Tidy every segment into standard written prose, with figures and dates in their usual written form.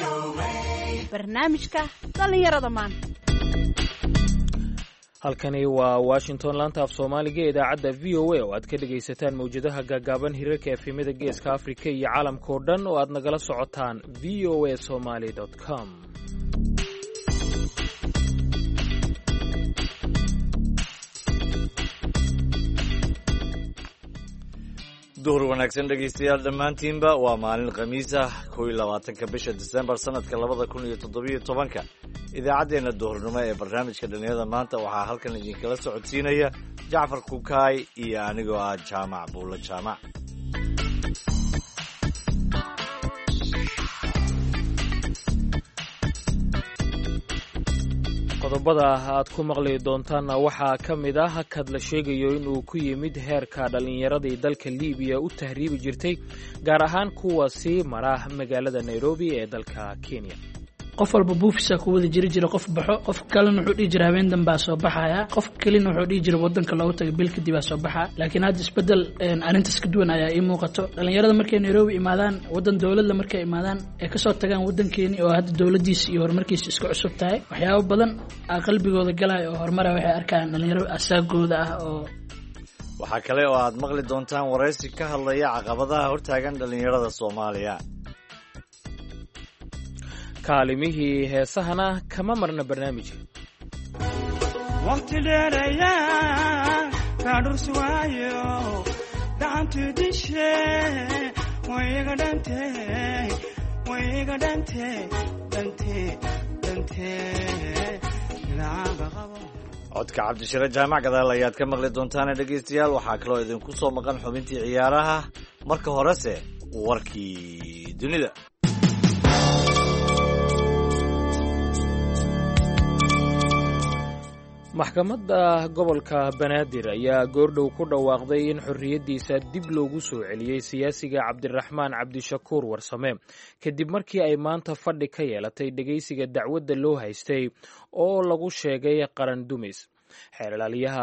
barnaamijka dhalinyarada maanta. halkani waa Washington laanta af Soomaaliga idaacadda VOA oo aad ka dhagaysataan mawjadaha gaagaaban hirarka efemada geeska Afrika iyo caalamka oo dhan oo aad nagala socotaan voasomali.com. duhur wanaagsan dhegaystayaal dhammaantiinba waa maalin khamiis ah 22 bisha December sanadka 2017 idaacadeena duhurnimo ee barnaamijka dhalinyarada maanta waxaa halkan idinkala socodsiinaya Jacfar Kukaay iyo anigoo ah Jaamac Buulo Jaamac. qodobada aad ku maqli doontaanna waxaa ka mid ah hakad la sheegayo inuu ku yimid heerka dhallinyaradii dalka Liibiya u tahriibi jirtay gaar ahaan kuwa sii mara magaalada Nairobi ee dalka Kenya. qof walba buufisa ku wada jira qof baxo qof kalena wuxuu dhigi jiray habeen dambaa soo baxaya qof kalena wuxuu dhigi jiray wadanka loogu tagay bil kadib soo baxa laakiin hadda isbedel arintaas ka duwan ayaa ii muuqato dhalinyarada markay Nairobi imaadaan wadan dawladda markay imaadaan ee ka soo tagaan wadankeeni oo hadda dawladdiisa iyo horumarkiisa isku cusub tahay waxyaabo badan qalbigooda galay oo horumar waxay arkaan dhalinyaro asaagooda ah oo waxa kale oo aad maqli doontaan wareysi ka hadlaya caqabadaha hortaagan dhalinyarada Soomaaliya. kaalimihii heesahana kama marna barnaamijka waqti dheeraya kadursuwayo daantu dishe wayga dante codka Cabdishire Jaamac gadaal ayaad ka maqli doontaan dhageystayaal. waxaa kaloo idinku soo maqan xubintii ciyaaraha marka horese warkii dunida. maxkamadda gobolka Banaadir ayaa goordhow ku dhawaaqday in xorriyadiisa dib loogu soo celiyey siyaasiga Cabdiraxmaan Cabdishakuur Warsame kadib markii ay maanta fadhi ka yeelatay dhageysiga dacwadda loo haystay oo lagu sheegay qaran dumis. xeer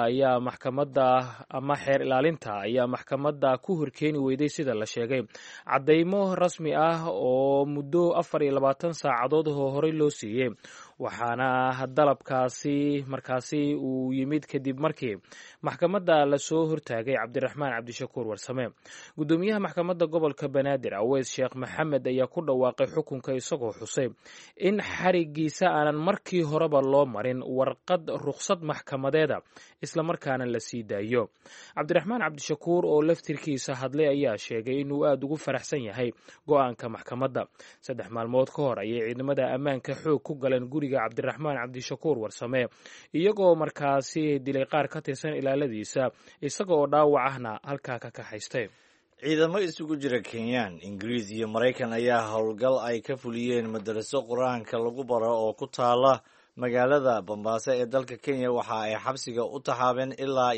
ilaalinta ayaa maxkamadda ku horkeeni weyday sida la sheegay caddaymo rasmi ah oo muddo 24 saacadood oo horey loo siiyey waxaana dalabkaasi uu yimid kadib markii maxkamadda la soo hortaagay Cabdiraxmaan Cabdishakuur Warsame. gudoomiyaha maxkamadda gobolka Banaadir Aweys Sheekh Maxamed ayaa ku dhawaaqay xukunka isagoo xusay in xarigiisa aanan markii horeba loo marin warqad ruqsad maxkamadeeda isla markaana la sii daayo. Cabdiraxmaan Cabdishakuur oo laftirkiisa hadlay ayaa sheegay inuu aad ugu faraxsan yahay go'aanka maxkamadda. 3 maalmood ka hor ayay ciidamada ammaanka xoog ku galeen guriga Cabdiraxmaan Cabdishakuur Warsame iyagoo markaasi dilay qaar ka tirsan ilaaladiisa isagoo dhaawac ahna halkaa ka kaxaystay. ciidamo isugu jira Kenyan, Ingiriis iyo Mareykan ayaa howlgal ay ka fuliyeen madaraso quraanka lagu baro oo ku taala magaalada Bombaaso ee dalka Kenya. waxa ay xabsiga u taxaabeen ilaa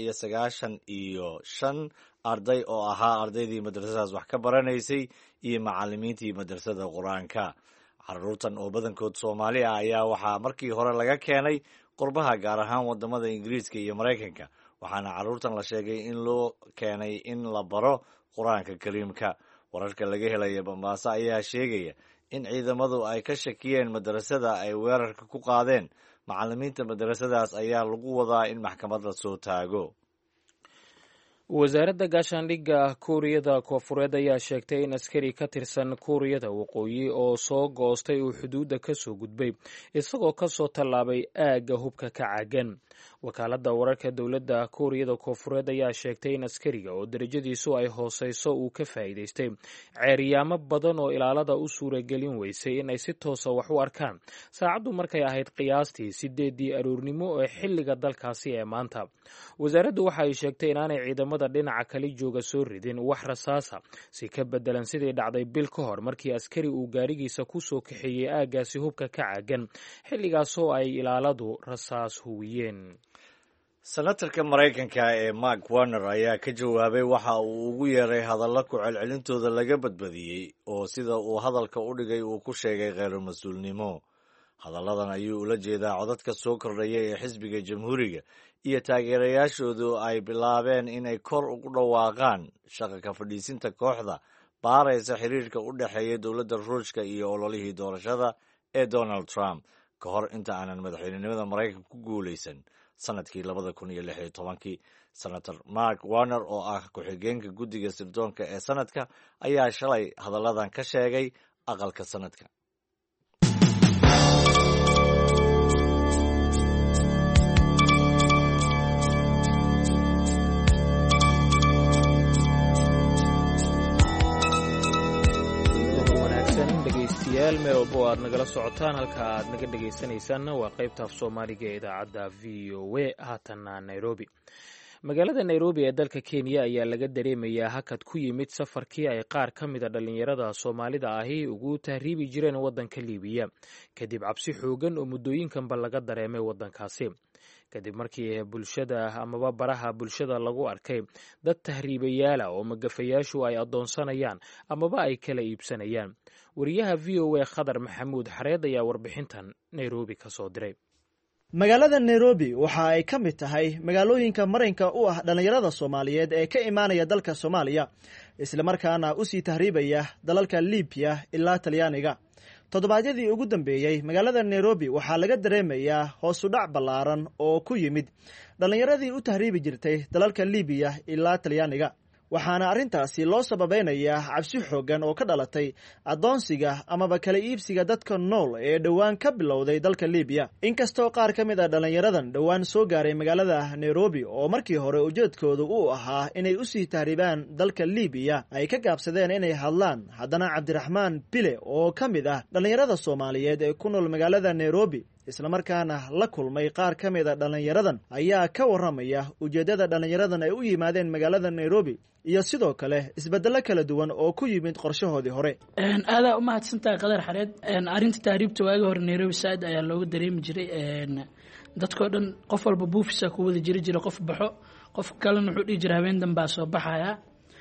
95 arday oo ahaa ardaydii madrasadaas wax ka baranaysay iyo macallimiintii madrasada quraanka. carruurtan oo badankood Soomaali ah ayaa waxaa markii hore laga keenay qurbaha gaar ahaan wadamada Ingiriiska iyo Mareykanka waxaana carruurtan la sheegay in loo keenay in la baro quraanka kariimka. wararka laga helaya Bombaaso ayaa sheegaya in ciidamadu ay ka shakiyeen madrasada ay weerarka ku qaadeen. macallimiinta madrasadaas ayaa lagu wadaa in maxkamad la soo taago. wasaaradda gaashaandhigga Kuuriyada Koonfureed ayaa sheegtay in askari ka tirsan Kuuriyada Waqooyi oo soo goostay uu xuduudda ka soo gudbay isagoo ka soo tallaabay aagga hubka ka caagan. wakaaladda wararka dowladda Kuuriyada Koonfureed ayaa sheegtay in askariga oo darajadiisu ay hooseyso uu ka faa'iidaystay ceeriyaamo badan oo ilaalada u suuragelin weysay in ay si toosa wax u arkaan saacaddu markay ahayd qiyaastii 8 aroornimo ee xilliga dalkaasi ee maanta. wasaaraddu waxa ay sheegtay inaanay ciidamada dhinaca kale jooga soo ridin wax rasaasa si ka bedelan sidii dhacday bil ka hor markii askari uu gaarigiisa ku soo kaxeeyey aaggaasi hubka ka caagan xilligaasoo ay ilaaladu rasaas huwiyeen. senatarka Mareykanka ee Mark Warner ayaa ka jawaabay waxa uu ugu yeeray hadallo ku celcelintooda laga badbadiyey oo sida uu hadalka u dhigay uu ku sheegay kheyr mas'uulnimo. hadalladan ayuu ula jeedaa codadka soo kordhaya ee xisbiga Jamhuuriga iyo taageerayaashoodu ay bilaabeen inay kor ugu dhawaaqaan shaqo ka fadhiisinta kooxda baaraysa xiriirka u dhexeeya dowladda ruushka iyo ololihii doorashada ee Donald Trump ka hor inta aanan madaxweynenimada Maraykanka ku guuleysan sanadkii 2016. Senator Mark Warner oo ah ku-xigeenka guddiga sirdoonka ee sanadka ayaa shalay hadalladan ka sheegay aqalka sanadka. dhegeystayaal meel walba oo aad nagala socotaan halka aad naga dhegeysanaysaanna waa qaybta af soomaaliga ee idaacadda v o a haatanna nairobi. magaalada nairobi ee dalka kenya ayaa laga dareemayaa hakad ku yimid safarkii ay qaar ka mida dhallinyarada soomaalida ahi ugu tahriibi jireen waddanka liibiya kadib cabsi xoogan oo muddooyinkanba laga dareemay waddankaasi kadib markii bulshada amaba baraha bulshada lagu arkay dad tahriibayaala oo magafayaashu ay addoonsanayaan amaba ay kala iibsanayaan. wariyaha v o a khadar maxamuud xareed ayaa warbixintan nairobi ka soo diray. magaalada nairobi waxa ay ka mid tahay magaalooyinka marinka u ah dhallinyarada soomaaliyeed ee ka imaanaya dalka soomaaliya islamarkaana usii tahriibaya dalalka liibiya ilaa talyaaniga. toddobaadyadii ugu dambeeyey magaalada nairobi waxaa laga dareemayaa hoosudhac ballaaran oo ku yimid dhallinyaradii u tahriibi jirtay dalalka liibiya ilaa talyaaniga, waxaana arrintaasi loo sababeynayaa cabsi xooggan oo ka dhalatay addoonsiga amaba kala iibsiga dadka nool ee dhowaan ka bilowday dalka liibiya. inkastoo qaar ka mid a dhallinyaradan dhowaan soo gaaray magaalada nairobi oo markii hore ujeedkoodu uu ahaa inay usii tahriibaan dalka liibiya ay ka gaabsadeen inay hadlaan, haddana cabdiraxmaan bile oo ka mid ah dhallinyarada soomaaliyeed ee ku nool magaalada nairobi islamarkaana la kulmay qaar ka mid a dhallinyaradan ayaa ka warramaya ujeeddada dhallinyaradan ay u yimaadeen magaalada nairobi iyo sidoo kale isbeddello kala duwan oo ku yimid qorshahoodii hore. aadaa u mahadsantahay qadar xareed. arrinta tahriibta waagi hore nairobi saaid ayaa looga dareemi jiray. dadkao dhan qof walba buufisa ku wada jiri jira, qof baxo qof kalena wuxuu dhihi jira habeen danbaa soo baxaya,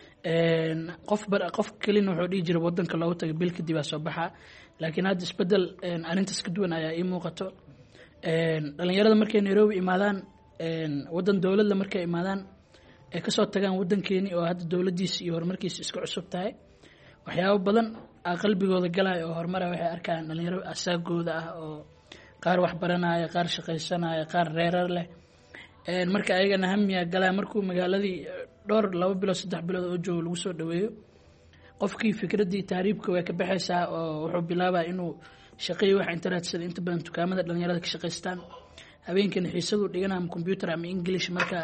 qof kelina wuxuu dhihi jira wadanka loogu taga bil kadib aa soo baxaa. laakiin hadda isbedel arrintaas ka duwan ayaa ii muuqato. dhalinyarada markay nairobi imaadaan, wadan dowladla markay imaadaan ay kasoo tagaan wadankeeni oo hadda dowladiisa iyo horumarkiisa isku cusub tahay, waxyaabo badan aa qalbigooda galaya oo horumara. waxay arkaan dhalinyaro asaagooda ah oo qaar wax baranaya, qaar shaqaysanaya, qaar reerar leh. marka ayagana hamiya galaya markuu magaaladii dhowr 2 bilood 3 bilood oo joogo lagu soo dhaweeyo, qofkii fikradii tahriibka way ka baxaysaa oo wuxuu bilaabaa inuu shaqeeyo wax internetsada. inta badan dukaamada dhalinyarada ka shaqaystaan, habeenkana xiisadu dhigan ama computer ama english. marka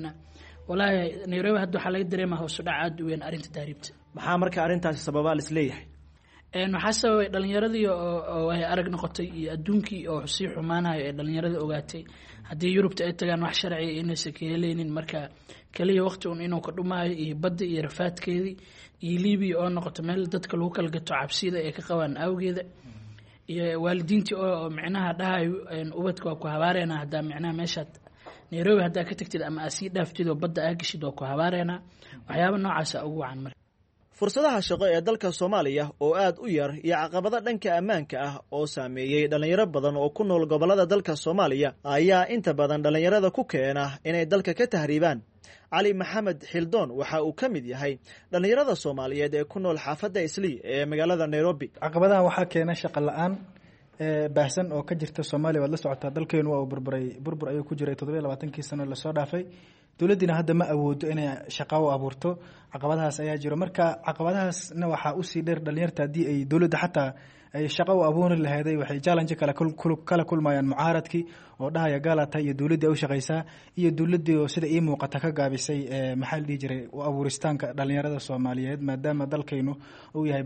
walaahi nairobi hadda waxaa laga dareemaa hoos u dhac aad u weyn arrinta tahriibta. maxaa marka arrintaasi sababaa la isleeyahay? waxaa sababay dhalinyaradii oo ay arag noqotay iyo adduunkii oo sii xumaanayo ee dhalinyaradii ogaatay haddii yurubta ay tagaan wax sharciya inaysan ka heleynin. marka kaliya waqti un inuu ka dhumaayo iyo badda iyo rafaadkeedii iyo libiya oo noqoto meel dadka lagu kala gato cabsida ay ka qabaan awgeeda, iyo waalidiintii oo micnaha dhahayo ubadka waa ku habaareena haddaa micnaha meeshaad nairobi haddaa ka tagtid ama aa sii dhaaftid oo badda aa geshid waa ku habaareena. waxyaaba noocaasa ugu wacan. marka fursadaha shaqo ee dalka soomaaliya oo aad u yar iyo caqabado dhanka ammaanka ah oo saameeyey dhallinyaro badan oo ku nool gobollada dalka soomaaliya ayaa inta badan dhallinyarada ku keena inay dalka ka tahriibaan. cali maxamed xildoon waxa uu ka mid yahay dhallinyarada soomaaliyeed ee ku nool xaafadda islii ee magaalada nairobi. caqabadaha waxaa keena shaqo la-aan baahsan oo ka jirta soomaaliya. waad la socotaa dalkeenu waa uu burbur ayuu ku jiray 27 sano lasoo dhaafay. dowladdiina hadda ma awoodo inay shaqo u abuurto. caqabadahaas ayaa jiro. marka caqabadahaasna waxaa usii dheer dhalinyarta haddii ay dowladda xataa ay shaqo u abuuri laheeday waxay challenge kala kulmayaan mucaaradkii oo dhahaya gaalata iyo dowladdii ay u shaqaysaa iyo dowladdii oo sida ii muuqata ka gaabisay maxaa la dhihi jiray u abuuristaanka dhalinyarada soomaaliyeed, maadaama dalkaynu uu yahay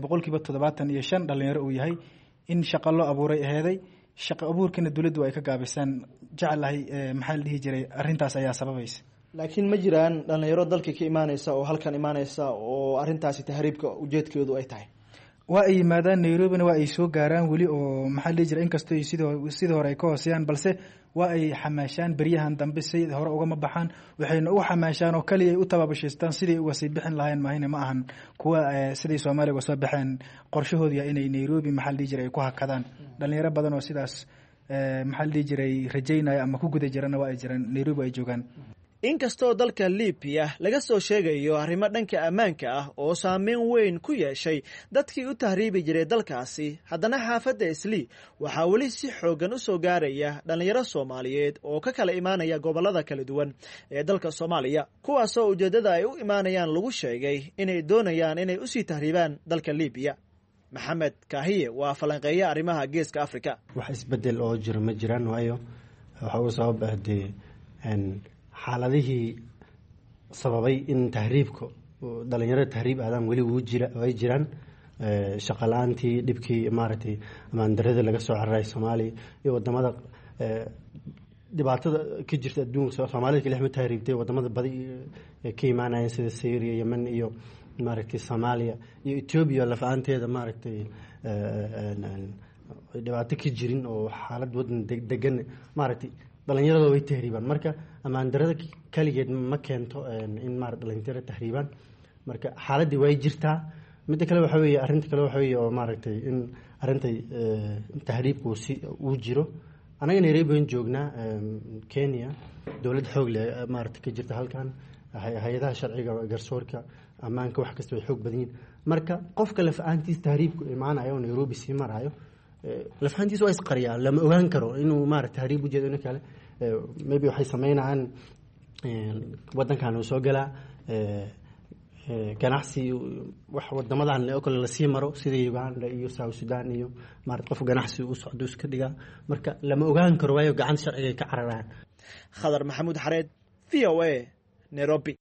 75% dhalinyaro uu yahay. in shaqo loo abuuray aheeday, shaqo abuurkiina dowladdu ay ka gaabisaan. jeclahay maxaa la dhihi jiray arrintaas ayaa sababaysa. laakiin ma jiraan dhalinyaro dalka ka imaanaysa oo halkan imaanaysa oo arrintaasi tahriibka ujeedkeedu ay tahay? waa ay yimaadaan nairobina waa ay soo gaaraan weli oo maxaa la dhihi jiray inkastoo sidii hore ay ka hooseyaan, balse waa ay xamaashaan beryahan dambe si hore ugama baxaan. waxayna u xamaashaan oo kaliya ay u tababashaystaan sidii uga sii bixin lahayn maahine ma ahan kuwa sidii soomaaliya uga soo baxeen qorshahooda inay nairobi maxaa la dhihi jiray ay ku hakadaan. dhalinyaro badan oo sidaas maxaa la dhihi jiray rajaynaya ama ku guda jirana waa ay jiraan nairobi ay joogaan. inkastoo dalka libiya laga soo sheegayo arrimo dhanka ammaanka ah oo saameyn weyn ku yeeshay dadkii u tahriibi jiray dalkaasi, haddana xaafadda islii waxaa weli si xooggan u soo gaaraya dhallinyaro soomaaliyeed oo ka kala imaanaya gobollada kala duwan ee dalka soomaaliya, kuwaasoo ujeeddada ay u imaanayaan lagu sheegay inay doonayaan inay usii tahriibaan dalka libiya. maxamed kaahiye waa falanqeeya arrimaha geeska africa. wax isbedel oo jira ma jiraan, waayo waxa uu sabab ah dee xaaladihii sababay in tahriibka dhalinyarada tahriib aadaan weli way jiraan. shaqo la-aantii, dhibkii maaragtay amaandarada laga soo cararay soomaaliya iyo wadamada dhibaatada ka jirta adduunka. soomaalida kali ma tahriibtay, wadamada badi ka imaanayeen sida syria, yemen iyo maaragtay soomaaliya iyo ethiopia lafaanteeda maaragtay dhibaato ka jirin oo xaalad wadan degan maaragtay dhalinyarada way tahriibaan. marka amaan darada kaligeed ma keento in maaragtay dhalinyarada tahriibaan. marka xaaladii way jirtaa. midda kale waxa weeye arrinta kale waxa weeye oo maaragtay in arintay tahriibku uu jiro. anaga Nairobi aan joognaa, Kenya, dowlad xoog leh maaragtay ka jirta halkan. hay-adaha sharciga, garsoorka, ammaanka, wax kasta way xoog badan yihiin. marka qofka lafaantiis tahriibku imaanayo oo Nairobi sii marayo, lafaantiis waa isqariyaa, lama ogaan karo inuu maaragtay tahriib u jeedo in kale. maybe waxay sameynayaan wadankan uu soo galaa ganacsi wax wadamadan oo kale la sii maro sida Uganda iyo South Sudan iyo maaragtay qof ganacsi u socdo iska dhiga. marka lama ogaan karo, waayo gacan sharciga ka cararaan. Khadar Maxamuud Xareed, VOA, Nairobi.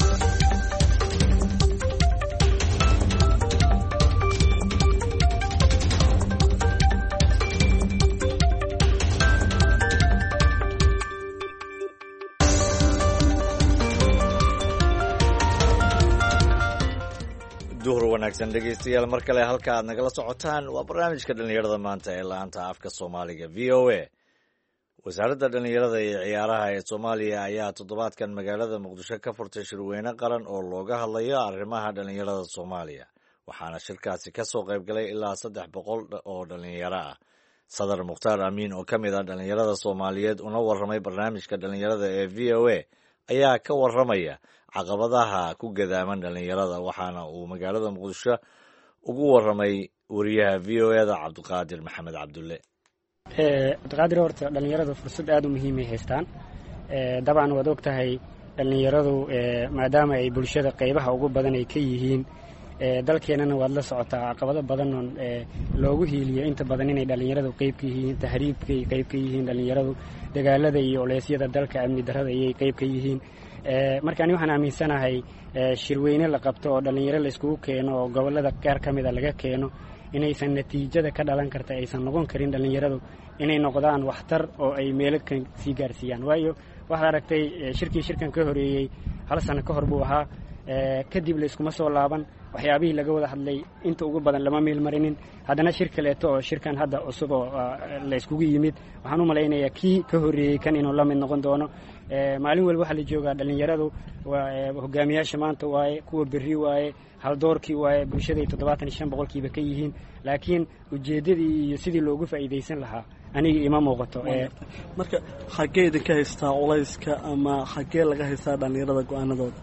duhur wanaagsan dhegeystayaal, mar kale halka aad nagala socotaan waa barnaamijka dhallinyarada maanta ee la-aanta afka soomaaliga v o a. wasaaradda dhallinyarada iyo ciyaaraha ee Soomaaliya ayaa toddobaadkan magaalada Muqdisho ka furtay shirweyne qaran oo looga hadlayo arrimaha dhallinyarada Soomaaliya, waxaana shirkaasi ka soo qayb galay ilaa 300 oo dhallinyaro ah. Sadar Mukhtaar Amiin oo ka mid ah dhallinyarada Soomaaliyeed una warramay barnaamijka dhallinyarada ee v o a ayaa ka warramaya caqabadaha ku gadaaman dhallinyarada, waxaana uu magaalada Muqdisho ugu warramay wariyaha v o a-da Cabdiqaadir Maxamed Cabdulle. cabdiqaadir, horta dhallinyaradu fursad aad u muhiim ay haystaan. dabcan waad og tahay dhallinyaradu maadaama ay bulshada qaybaha ugu badan ay ka yihiin, dalkeenana waad la socotaa caqabado badan oo loogu hiiliyo inta badan inay dhallinyaradu qayb ka yihiin, tahriibkay qayb ka yihiin, dhallinyaradu dagaalada iyo oleysyada dalka amni darrada ayay qayb ka yihiin. marka ani waxaan aaminsanahay shirweyne la qabto oo dhallinyaro la iskugu keeno oo gobollada qaar ka mida laga keeno inaysan natiijada ka dhalan karta aysan noqon karin dhallinyaradu inay noqdaan waxtar oo ay meelo kan sii gaarsiiyaan. waayo waxaad aragtay shirkan ka horeeyey 1 sano ka hor buu ahaa, kadib la iskuma soo laaban, waxyaabihii laga wada hadlay inta ugu badan lama meel marinin. haddana shir kaleeto oo shirkan hadda cusub oo la iskugu yimid, waxaan u malaynayaa kii ka horeeyey kan inuu la mid noqon doono. maalin walba waxaa la joogaa dhallinyaradu waa hogaamiyaasha maanta waaye, kuwa berri waaye, haldoorkii waaye, bulshaday 75% ka yihiin. laakiin ujeeddadii iyo sidii loogu faa'iidaysan lahaa aniga ima muuqato. marka xaggee idinka haystaa culayska ama xaggee laga haystaa dhallinyarada go-aanadooda?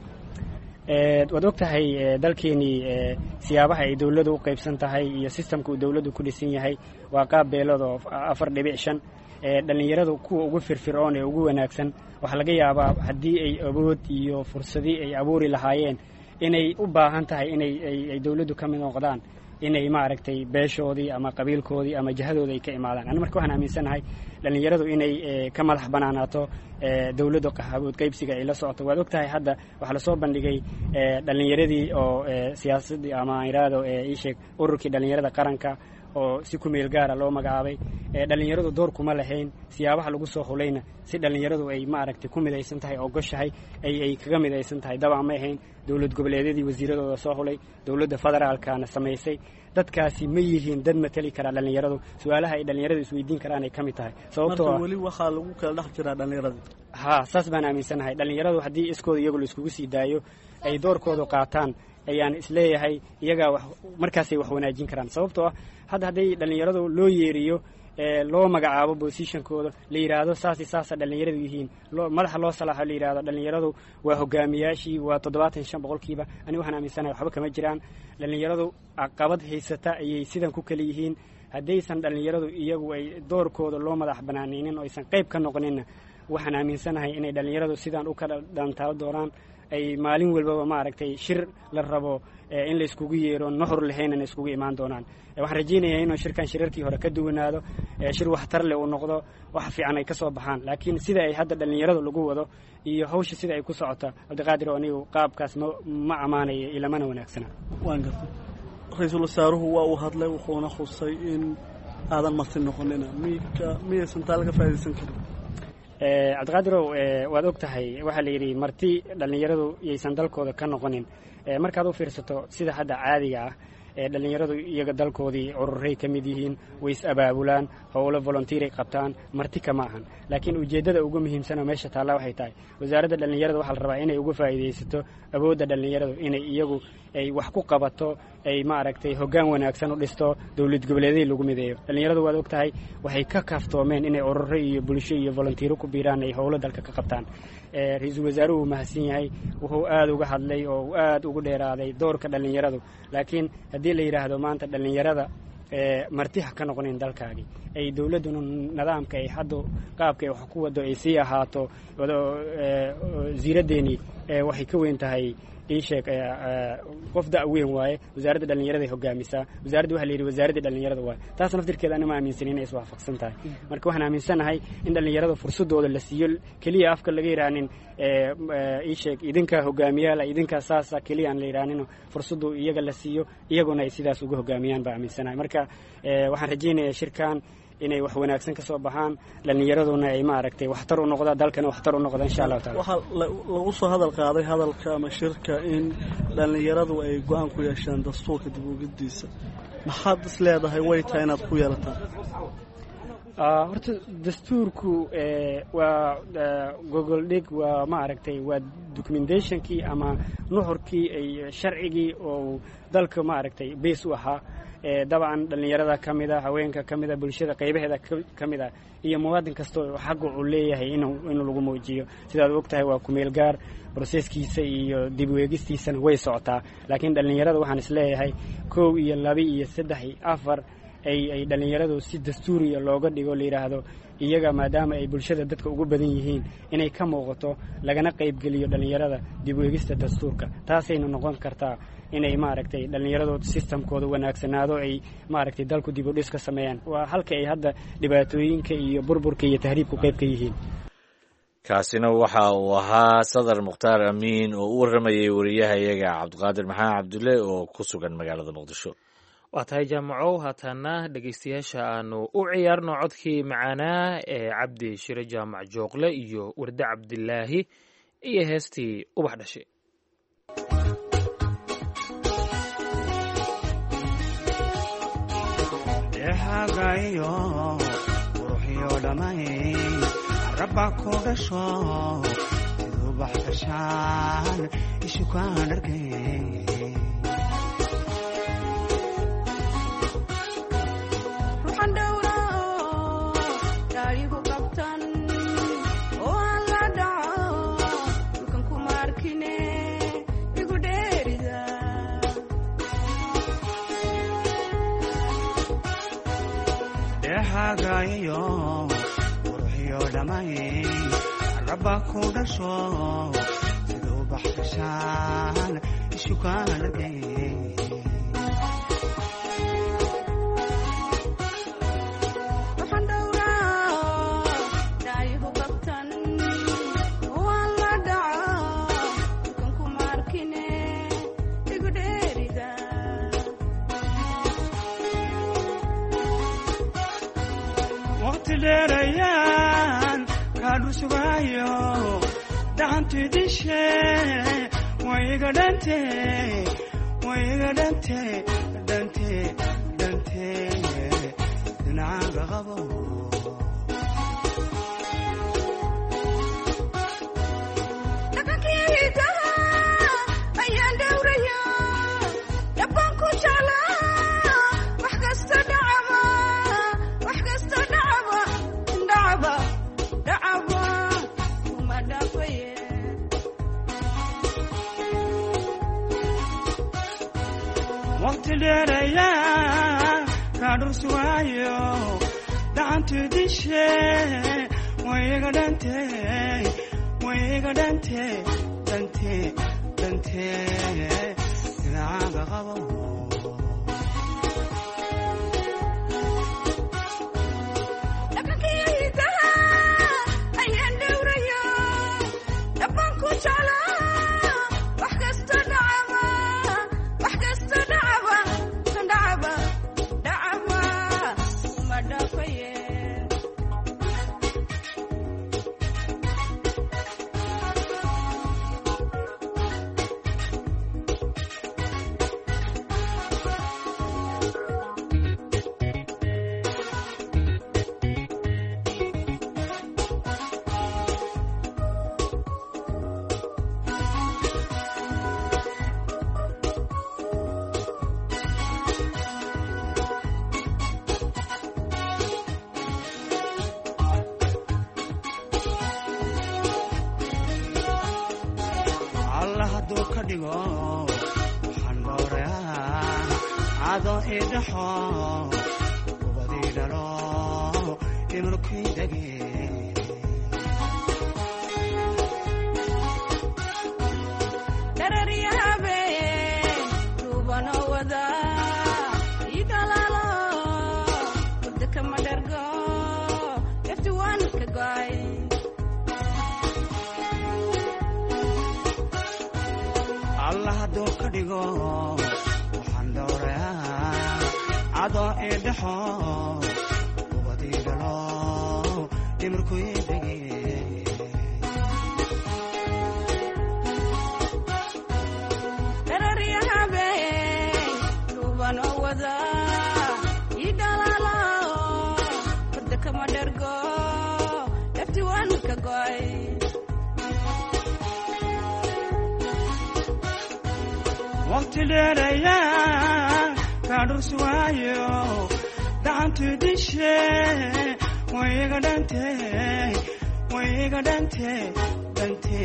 waad og tahay dalkeenii siyaabaha ay dowladdu u qaybsan tahay iyo sistamka uu dowladdu ku dhisan yahay waa qaab beelood oo 4.5. dhallinyaradu kuwa ugu firfircoon ee ugu wanaagsan waxaa laga yaabaa haddii ay awood iyo fursadii ay abuuri lahaayeen inay u baahan tahay inay dowladdu ka mid noqdaan, inay maaragtay beeshoodii ama qabiilkoodii ama jihadooda ay ka imaadaan. ani marka waxaan aaminsanahay dhallinyaradu inay ka madax banaanaato dowladda qaxabood qaybsiga ay la socoto. waad og tahay hadda waxaa lasoo bandhigay dhallinyaradii oo siyaasadii ama iraado iisheeg ururkii dhallinyarada qaranka oo si ku meel gaara loo magacaabay. dhallinyaradu door kuma lahayn siyaabaha lagu soo hulayna si dhallinyaradu ay maaragtay ku midaysan tahay oo goshahay ay kaga midaysan tahay. dabcan ma ahayn dowlad goboleedyadii wasiiradooda soo hulay, dowladda federaalkana samaysay. dadkaasi ma yihiin dad matali kara dhallinyaradu. su-aalaha ay dhallinyaradu isweydiin karaan ay ka mid tahay. sababtoo weli waxaa lagu kala dhex jiraa dhallinyarada. saas baan aaminsanahay. dhallinyaradu haddii iskooda iyagu la iskugu sii daayo ay doorkooda qaataan ayaan isleeyahay iyagaa markaasay wax wanaajin karaan. sababtoo ah hadday dhallinyaradu loo yeeriyo loo magacaabo positionkooda la yidhaahdo saasi saasa dhallinyaradu yihiin madaxa loo salaaxo la yidhahdo dhallinyaradu waa hogaamiyaashii waa 75% aniga waxaan aaminsanahay waxba kama jiraan dhallinyaradu caqabad haysata ayay sidan ku kala yihiin haddaysan dhallinyaradu iyagu ay doorkooda loo madax banaanaynin oo aysan qayb ka noqoninna waxaan aaminsanahay inay dhallinyaradu sidaan u kala dhaantaalo doonaan ay maalin walbaba maaragtay shir la rabo in la iskugu yeero nuxur lahaynna iskugu imaan doonaan waxaan rajaynayaa inuu shirkan shirarkii hore ka duwanaado shir waxtar leh uu noqdo wax fiican ay ka soo baxaan laakiin sida ay hadda dhallinyaradu lagu wado iyo hawsha sida ay ku socoto cabdiqaadir oo anigu qaabkaas ma amaanayo ilamana wanaagsana waan gartay ra-iisul wasaaruhu waa uu hadlay wuxuuna xusay in aadan marti noqonina miyaysan taa laga faa'iidaysan karin cabdiqaadirow waad og tahay waxaa la yidhi marti dhallinyaradu yaysan dalkooda ka noqonin markaad u fiirsato sida hadda caadiga ah dhallinyaradu iyaga dalkoodii ururay ka mid yihiin way is-abaabulaan howlo volunteeray qabtaan marti kama ahan laakiin ujeeddada ugu muhiimsanoo meesha taalla waxay tahay wasaaradda dhallinyarada waxaa la rabaa inay uga faa'iidaysato awoodda dhallinyaradu inay iyagu ay wax ku qabato ay maaragtay hoggaan wanaagsan u dhisto dowlad goboleeday lagu mideeyo dhallinyaradu waad og tahay waxay ka kaaftoomeen inay ururo iyo bulsho iyo volunteero ku biiraan ay howlo dalka ka qabtaan ra-iisul wasaaruhu mahadsan yahay wuxuu aad uga hadlay oo aad ugu dheeraaday doorka dhallinyaradu laakiin haddii la yidhaahdo maanta dhallinyarada marti ha ka noqonin dalkaagii ay dowladduna nidaamka ay hadda qaabka ay wax ku wado ay sii ahaato wasiiraddeenii waxay ka weyn tahay ii sheeg qof da' weyn waaye wasaaradda dhallinyarada ay hogaamisaa wasaaradda waxa la yidhi wasaaraddii dhallinyarada waaye taas naftirkeeda anima aaminsanin inay iswaafaqsan tahay marka waxaan aaminsanahay in dhallinyarada fursadooda la siiyo keliya afka laga yidhaanin ii sheeg idinka hogaamiyaala idinka saasa keliya aan la yidhaanin fursaddu iyaga la siiyo iyaguna ay sidaas uga hogaamiyaan baa aaminsanahay marka waxaan rajaynayaa shirkan inay wax wanaagsan ka soo baxaan dhallinyaraduna ay maaragtay waxtar u noqda dalkana waxtar u noqda insha allahu taala waxaa lagu soo hadal qaaday hadalka ama shirka in dhallinyaradu ay go-aan ku yeeshaan dastuurka dib ugidiisa maxaad is leedahay way tahay inaad ku yeelataan horta dastuurku waa gogol dhig waa maaragtay waa documentationkii ama nuxurkii ay sharcigii oo dalka maaragtay bees u ahaa dabcan dhallinyarada ka mida haweenka ka mida bulshada qaybaheeda ka mid ah iyo muwaadin kastoo xaq uu leeyahay inuu lagu muujiyo sidaad og tahay waa kumeel gaar broseskiisa iyo dib u eegistiisana way socotaa laakiin dhallinyarada waxaan is leeyahay 1 iyo 2 iyo 3 iyo 4 ay dhallinyaradu si dastuuriya looga dhigo la yidhaahdo iyaga maadaama ay bulshada dadka ugu badan yihiin inay ka muuqato lagana qaybgeliyo dhallinyarada dib u eegista dastuurka taasayna noqon kartaa inay maaragtay dhallinyaradu sistamkooda wanaagsanaado ay maaragtay dalku dib u dhis ka sameeyaan waa halka ay hadda dhibaatooyinka iyo burburka iyo tahriibku qayb ka yihiin kaasina waxa uu ahaa Sadar Mukhtaar Amiin oo u waramayay wariyahayaga Cabdiqaadir Maxamed Cabdulle oo ku sugan magaalada Muqdisho waa tahay jaamacow haatana dhegaystayaasha aanu u ciyaarno codkii macaanaa ee cabdi shire jaamac jooqle iyo warde cabdilaahi iyo heestii ubax dhashay hagayo ruuxiyo dhamay rabba ku dhasho ubax dhashaan ishu kaan arkay hagayo ruuxiyo dhamay rabba ku dhasho siduu ubax dhashaan ishu kaan arkay leerayaan kaadhu sugayo dhaxantu dishe wayga dhante dhinacaaga qabo dhaqankiidaha ayaan dhowraya dhabbaan ku jeclaa wax kasta dhacama wax kasta waqti dheerayaa kaa dhur sugaayo dhacantu dishe wayga dhante dhante dhinacaaga qabo waxaan dhowrayaa adoo idhaxo ubadii dhalo imarkii dege dararyahabe duubano wada idalaalo wadakama dhargo eftiwaanka goay allah hadduu ka dhigo waxaan dhowrayaa adoo idhaxo ubadii dhalo imarkii dege dararyahabe duubano wada idalaalo wadakama dhargo eftiwaanka goay waqti dheerayaa kaa dhur sugaayo dhacantu dishe wayga dhante dhante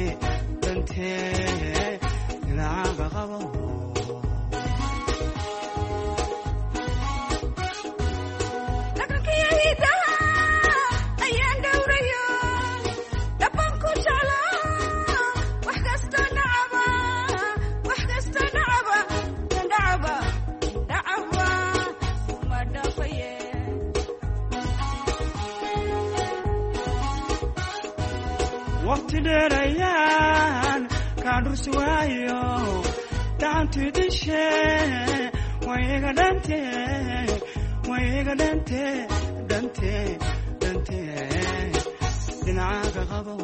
dhinacaaga qabo waqti dheerayaan kaa dhur sugaayo dhacantu dishe wayga dhante dhinacaaga qabo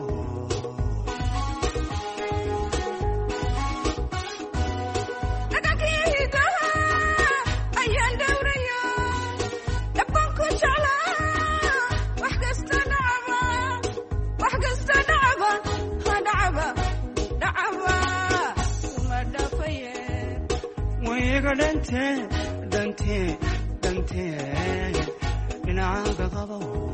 wayga dhante dhinacaaga qabo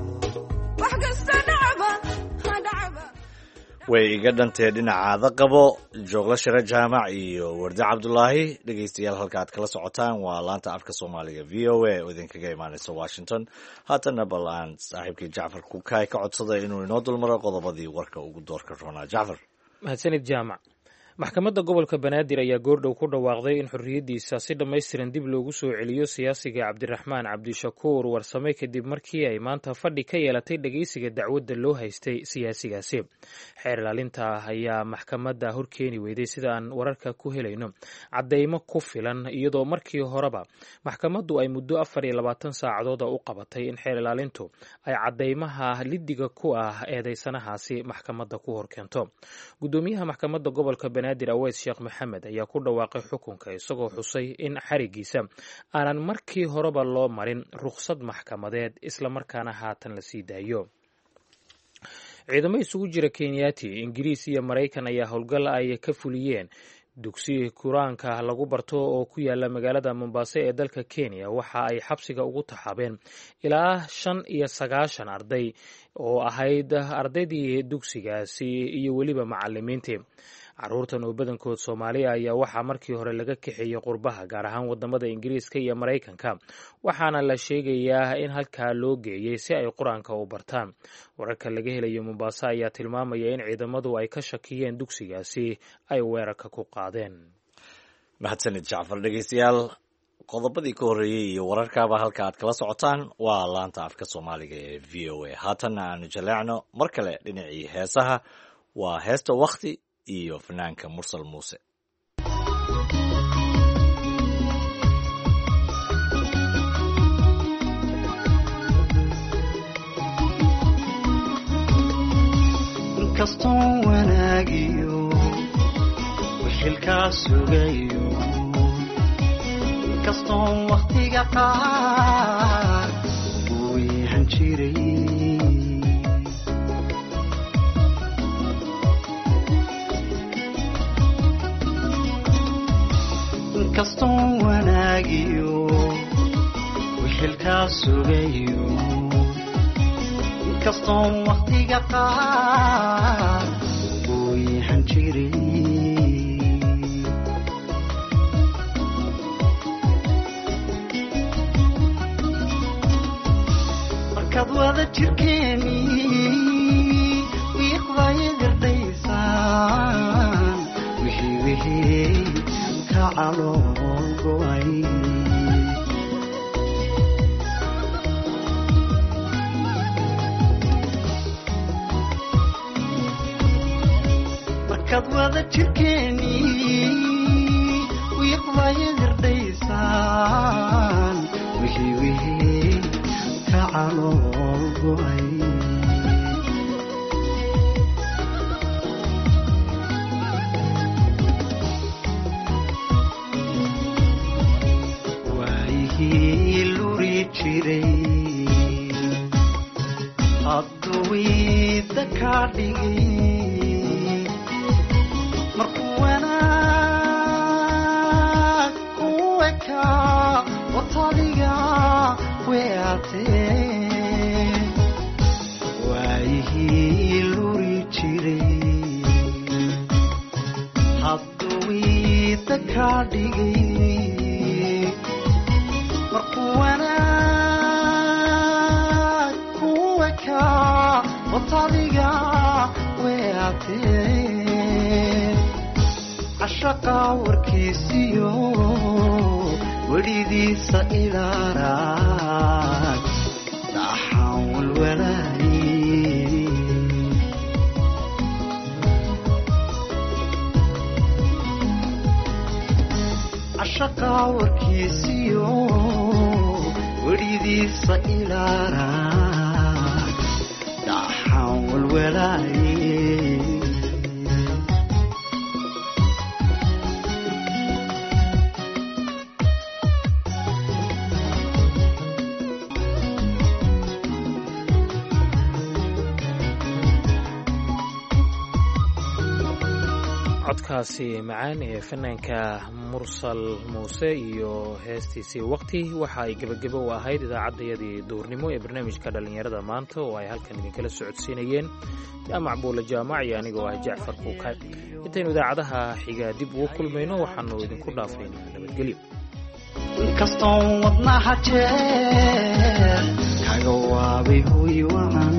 way iga dhantee dhinacaada qabo joogla shire jaamac iyo wardi cabdulaahi dhegaystayaal halka aad kala socotaan waa laanta afka soomaaliga v o a oo idinkaga imaanaysa washington haatana bal aan saaxiibkii jacfar kukaay ka codsaday inuu inoo dulmaro qodobadii warka ugu doorka roonaa jacfar mahadsanid jaamac maxkamadda gobolka banaadir ayaa goordhow ku dhawaaqday in xorriyaddiisa si dhammaystiran dib loogu soo celiyo siyaasiga cabdiraxmaan cabdishakuur warsame kadib markii ay maanta fadhi ka yeelatay dhegeysiga dacwadda loo haystay siyaasigaasi xeer ilaalinta ayaa maxkamadda horkeeni weyday sida aan wararka ku helayno caddeymo ku filan iyadoo markii horeba maxkamaddu ay muddo 24 saacadooda u qabatay in xeer ilaalintu ay caddeymaha liddiga ku ah eedeysanahaasi maxkamadda ku horkeento gudoomiyaha maxkamadda gobolka banaadir aweys sheekh maxamed ayaa ku dhawaaqay xukunka isagoo xusay in xarigiisa aanan markii horeba loo marin rukhsad maxkamadeed islamarkaana haatan la sii daayo ciidamo isugu jira kenyaati ingiriis iyo maraykan ayaa howlgal ay ka fuliyeen dugsi quraanka lagu barto oo ku yaala magaalada Mombasa ee dalka Kenya waxa ay xabsiga ugu taxabeen ilaa 95 arday oo ahayd ardaydii dugsigaasi iyo weliba macallimiintii carruurtan oo badankood soomaaliya ayaa waxaa markii hore laga kaxeeyey qurbaha gaar ahaan wadamada ingiriiska iyo maraykanka waxaana la sheegayaa in halkaa loo geeyey si ay qur-aanka u bartaan. wararka laga helayo mombaaso ayaa tilmaamaya in ciidamadu ay ka shakiyeen dugsigaasi ay weerarka ku qaadeen. mahadsanid jacfar. dhegeystayaal, qodobadii ka horreeyey iyo wararkaaba halka aad kala socotaan waa laanta afka soomaaliga ee v o a. haatanna aanu jaleecno mar kale dhinacii heesaha. waa heesta wakhti iyo fanaanka mursal muuse. inkastoon wanaagiyo wixilkaa sugayo, inkastoon wakhtiga qaar uu yahan jiray, inkastoon wanaagiyo wixilkaa sugayo, inkastoon wakhtiga qaar uu yahan jiray, markaad wada jirkeeni wiiqdaya gardaysaan wixii ka calool go'ay, markaad wada jirkeeni wiiqdaya gardaysaan wixii ka calool go'ay, waayihii luri jiray adduwiida ka dhigay, markuu wanaag u ekaa watadiga weatee, waayihii luri jiray hadduwiida ka dhigay, markuu wanaag u ekaa watadiga weatee, cashaqa warkiisiyo welidiisa ilaarag dhaxan walwalaaye, cashaqa warkiisiyo welidiisa ilaarag dhaxan walwalaaye, codkaasi macaan ee fanaanka mursal muuse iyo heestiisii waqti waxa ay gebagebo u ahayd idaacaddayadii duurnimo ee barnaamijka dhallinyarada maanta oo ay halkan idinkala socodsiinayeen jaamac buule jaamac iyo anigoo ah jacfar kuukay. intaynu idaacadaha xigaa dib ugu kulmayno waxaanu idinku dhaafaynaa nabadgelyo. inkastoon wadnaha jeer kaga waabay hooy wacan,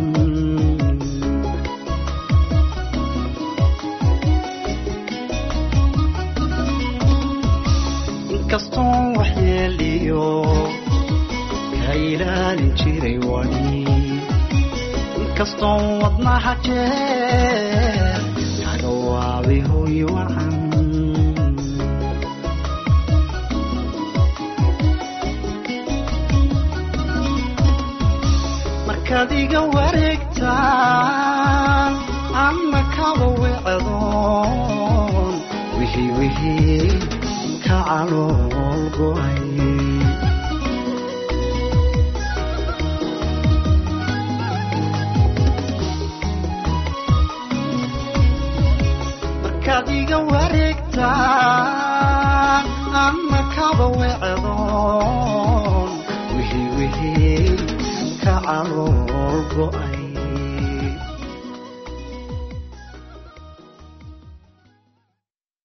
inkastoon waxyeeliyo ka ilaalin jiray wani, inkastoon wadnaha jeer kaga waabay hooy wacan, markaad iga wareegtaan ama kaba wecdoon wixii ka calool go'ay, markaad iga wareegtaan ama kaba wecdoon wixii ka calool go'ay.